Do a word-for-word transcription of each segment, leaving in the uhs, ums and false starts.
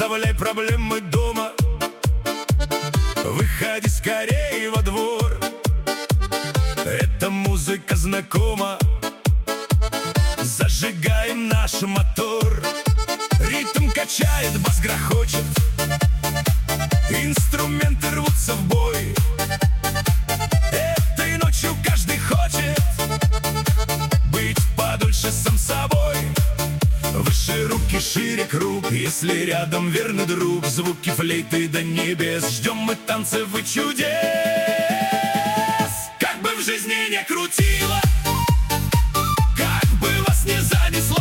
оставляй проблемы дома, выходи скорее во двор. Эта музыка знакома, зажигаем наш мотор. Ритм качает, бас грохочет, инструменты рвутся в бой. Этой ночью каждый хочет быть подольше сам собой. Выше руки, шире круг, если рядом верный друг. Звуки флейты до небес, ждем мы танцев и чудес. Как бы в жизни не крутило, как бы вас не занесло,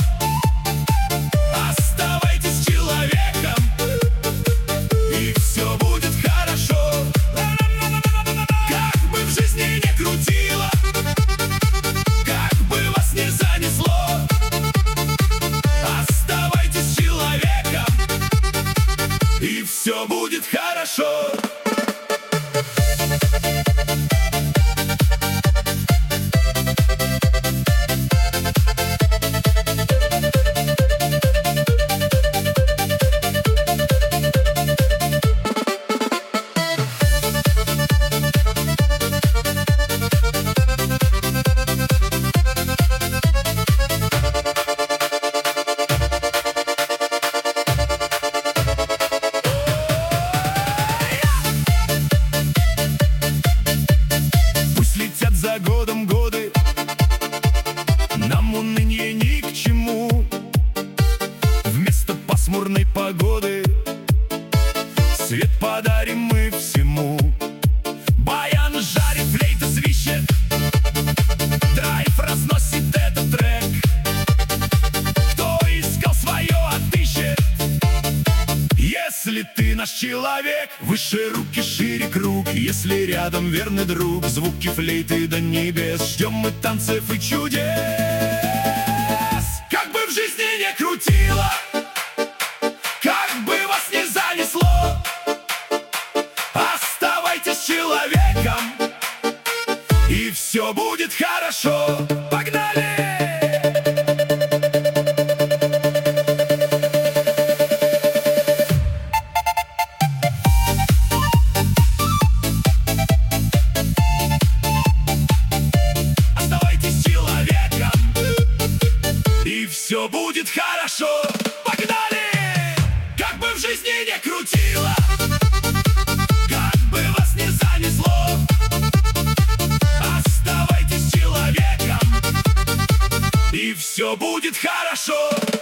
оставайтесь человеком, и все будет хорошо. Как бы в жизни не крутило, как бы вас не занесло, оставайтесь человеком, и все будет хорошо. За годом годы, нам уныние ни к чему. Вместо пасмурной погоды свет подарим мы всему. Баян жарит, флейта свищет, драйв разносит этот трек. Кто искал свое, отыщет. Если ты наш человек, выше руки, шире круг, если рядом верный друг. Звуки флейты до небес, ждем мы танцев и чудес. Как бы в жизни не крутило, как бы вас не занесло, оставайтесь человеком, и все будет хорошо. Погнали! Все будет хорошо, погнали! Как бы в жизни не крутило, как бы вас не занесло, оставайтесь человеком, и все будет хорошо.